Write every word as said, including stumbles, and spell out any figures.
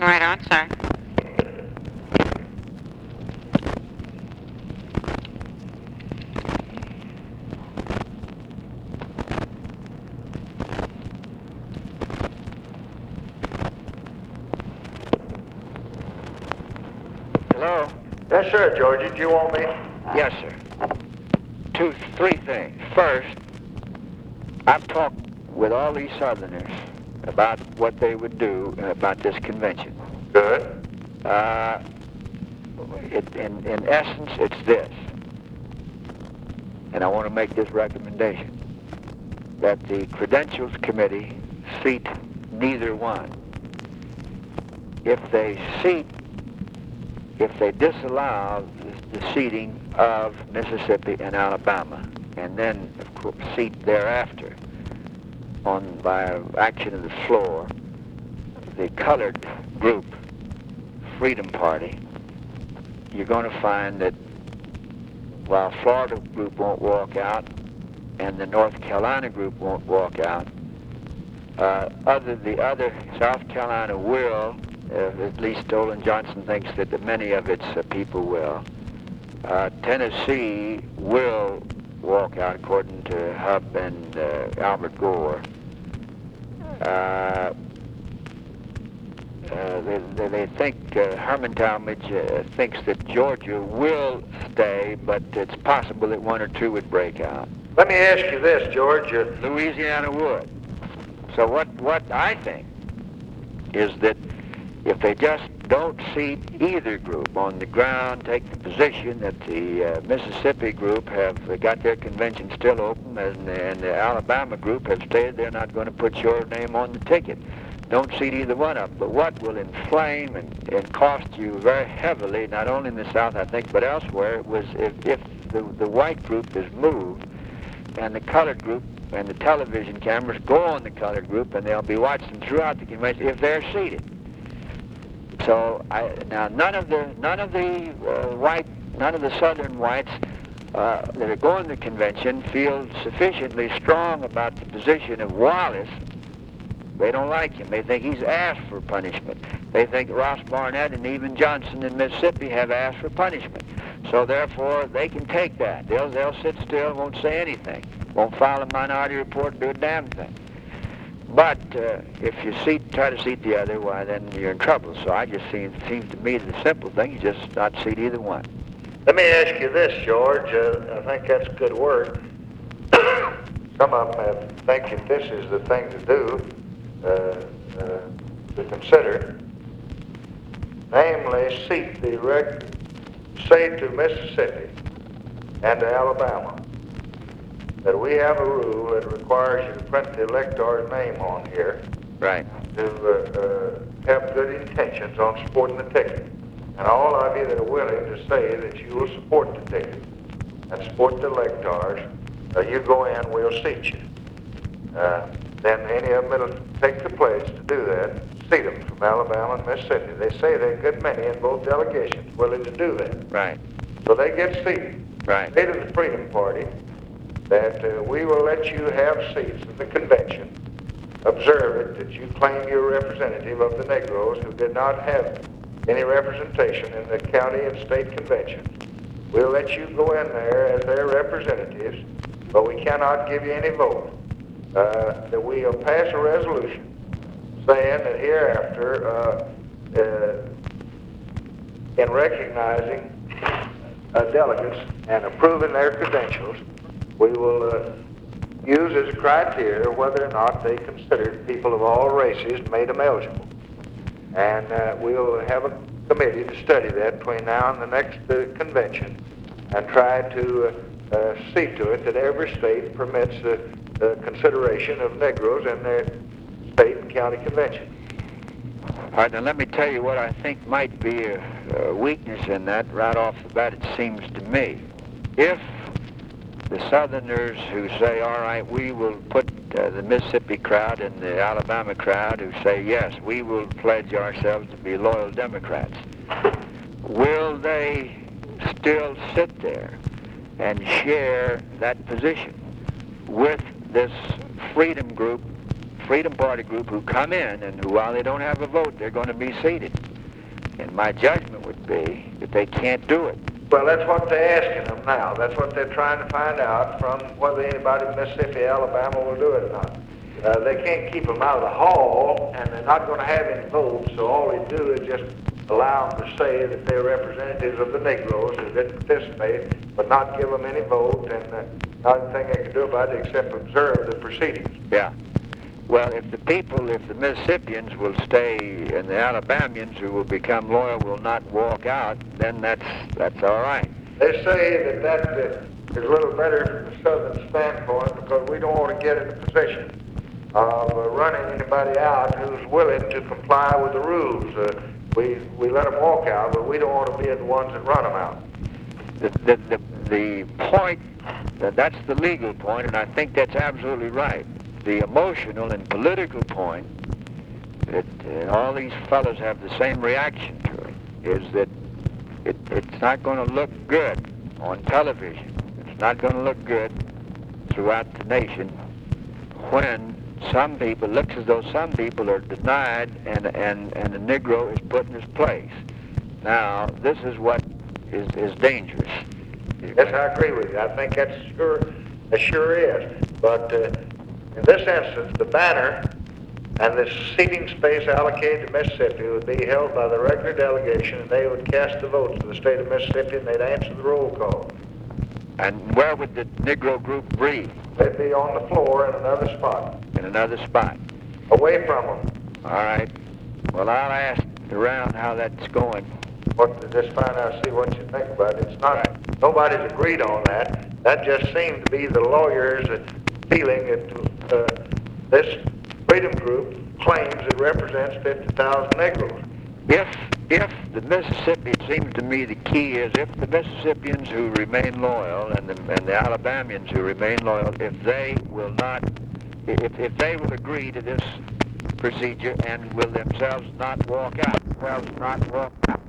Coming right on, sir. Hello? Yes, sir, Georgie. Do you want me? Yes, sir. Two, three things. First, I've talked with all these Southerners about what they would do about this convention. Good. Uh, it, in, in essence, it's this, and I want to make this recommendation, that the Credentials Committee seat neither one. If they seat, if they disallow the, the seating of Mississippi and Alabama, and then, of course, seat thereafter, on by action of the floor, the colored group, Freedom Party, you're going to find that while Florida group won't walk out and the North Carolina group won't walk out, uh, other the other South Carolina will, uh, at least Olin Johnson thinks that many of its uh, people will. Uh, Tennessee will walk out according to Hub and uh, Albert Gore. Uh, Uh, they, they, they think, uh, Herman Talmadge uh, thinks that Georgia will stay, but it's possible that one or two would break out. Let me ask you this, George. Uh, Louisiana would. So what, what I think is that if they just don't seat either group on the ground, take the position that the uh, Mississippi group have uh, got their convention still open, and, and the Alabama group have stated they're not going to put your name on the ticket. Don't seat either one of them. But what will inflame and, and cost you very heavily, not only in the South, I think, but elsewhere, was if, if the, the white group is moved and the colored group and the television cameras go on the colored group, and they'll be watching throughout the convention if they're seated. So I, now none of the none of the uh, white, none of the Southern whites uh, that are going to the convention feel sufficiently strong about the position of Wallace. They don't like him. They think he's asked for punishment. They think Ross Barnett and even Johnson in Mississippi have asked for punishment. So therefore, they can take that. They'll they'll sit still, won't say anything, won't file a minority report, do a damn thing. But uh, if you seat, try to seat the other, why then you're in trouble. So I just seems seems to me the simple thing is just not seat either one. let me ask you this, George. Uh, I think that's a good word. Some of them have, think that this is the thing to do. Uh, uh, to consider, namely, seat the rec- say to Mississippi and to Alabama that we have a rule that requires you to print the elector's name on here, Right. to uh, uh, have good intentions on supporting the ticket, and all of you that are willing to say that you will support the ticket and support the electors, uh, you go in, we'll seat you. Uh, then any of them that'll take the pledge to do that, seat them from Alabama and Mississippi. They say there are a good many in both delegations willing to do that. Right. So they get seated. Right. Say to the Freedom Party that uh, we will let you have seats in the convention. Observe it that you claim you're representative of the Negroes who did not have any representation in the county and state conventions. We'll let you go in there as their representatives, but we cannot give you any vote. Uh, that we'll pass a resolution saying that hereafter, uh, uh, in recognizing uh, delegates and approving their credentials, we will uh, use as a criteria whether or not they considered people of all races made them eligible. And uh, we'll have a committee to study that between now and the next uh, convention and try to uh, uh, see to it that every state permits the uh, consideration of Negroes in their state and county convention. All right, now let me tell you what I think might be a, a weakness in that right off the bat, it seems to me. If the Southerners who say, all right, we will put uh, the Mississippi crowd and the Alabama crowd who say, yes, we will pledge ourselves to be loyal Democrats, will they still sit there and share that position with this freedom group Freedom Party group who come in and who, while they don't have a vote, they're going to be seated. And my judgment would be that they can't do it. Well, that's what they're asking them now. That's what they're trying to find out from whether anybody in Mississippi, Alabama will do it or not. Uh, they can't keep them out of the hall, and they're not going to have any votes, so all they do is just allow them to say that they're representatives of the Negroes who didn't participate, but not give them any vote, and uh, not anything they can do about it except observe the proceedings. Yeah. Well, if the people, if the Mississippians will stay and the Alabamians who will become loyal will not walk out, then that's that's all right. They say that that uh, is a little better from the Southern standpoint because we don't want to get in a position of uh, running anybody out who's willing to comply with the rules. Uh, we we let them walk out, but we don't want to be the ones that run them out. The the the, the point, that that's the legal point, and I think that's absolutely right. The emotional and political point that uh, all these fellows have the same reaction to it is that it, it's not going to look good on television. It's not going to look good throughout the nation when some people, it looks as though some people are denied and, and, and the Negro is put in his place. Now, this is what is, is dangerous. Yes, I agree with you. I think that's sure, it sure is. But uh, in this instance, the banner and the seating space allocated to Mississippi would be held by the regular delegation, and they would cast the votes for the state of Mississippi, and they'd answer the roll call. And where would the Negro group be? They'd be on the floor in another spot. In another spot. Away from them. All right. Well, I'll ask around how that's going. What, just find out, see what you think about it. It's not, right. Nobody's agreed on that. That just seemed to be the lawyers' feeling that uh, this freedom group claims it represents fifty thousand Negroes. If, if the Mississippi, it seems to me the key is if the Mississippians who remain loyal and the, and the Alabamians who remain loyal, if they will not, if, if they will agree to this procedure and will themselves not walk out, themselves not walk out.